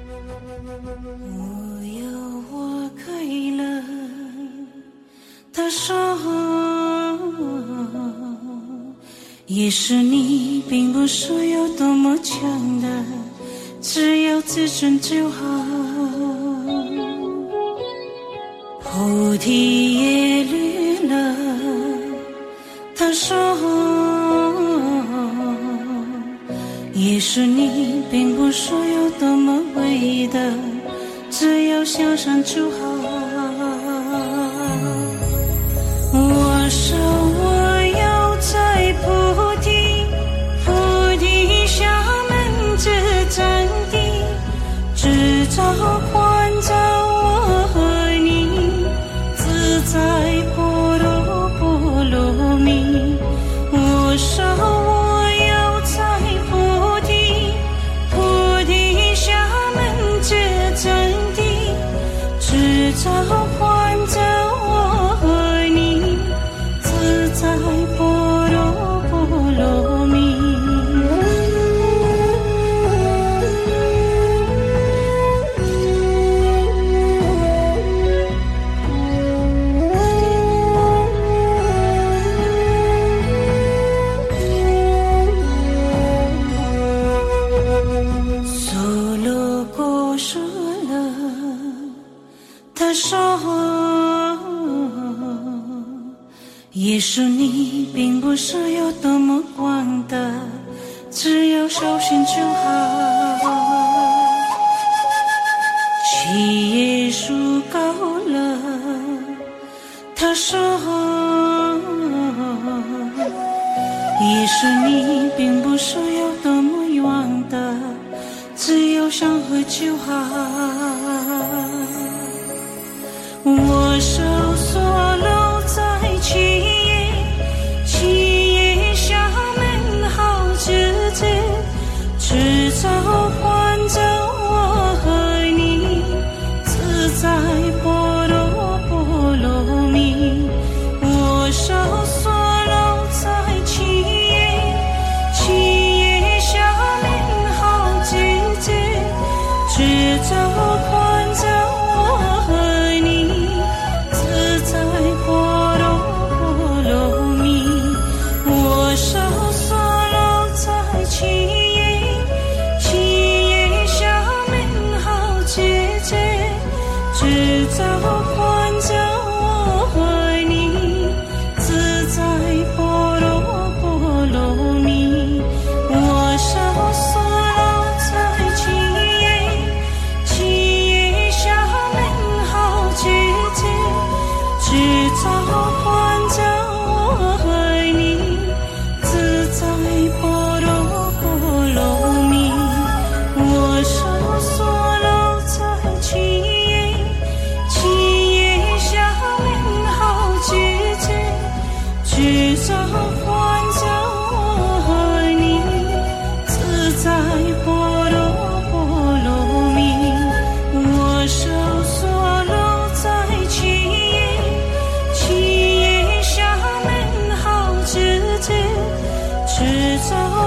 我有我快乐的时候，也许你并不是有多么强大，只有自尊就好。菩提叶绿了的时候，也许你并不是有多么伟大，只要向上就好。我说我要在菩提下门之占地，制造环照我和你，自在波罗波罗蜜。我说我要在菩提下门之占地，制造环照我和你，自在波罗波罗蜜。梭罗果树了的时候，也许你并不是有多么广大，只要小心就好。七叶树高了的时候，也许你并不是有多么远大，只有相会就好。我手所搂在七叶下门好枝子，制造环照我和你，自在波罗波罗蜜。我手所搂在七叶下门好枝子，制造环照我和你，自在波罗波罗蜜。我手所搂在七叶下门好枝子，制造环照我和你，自在波罗波罗蜜。我手所搂在七叶下门好枝子，制造环照我和你，自在波罗波罗蜜。我手所搂在七叶下门好枝子，制造环照我和你，自在波罗波罗蜜。我手所搂在七叶下门好枝子，制造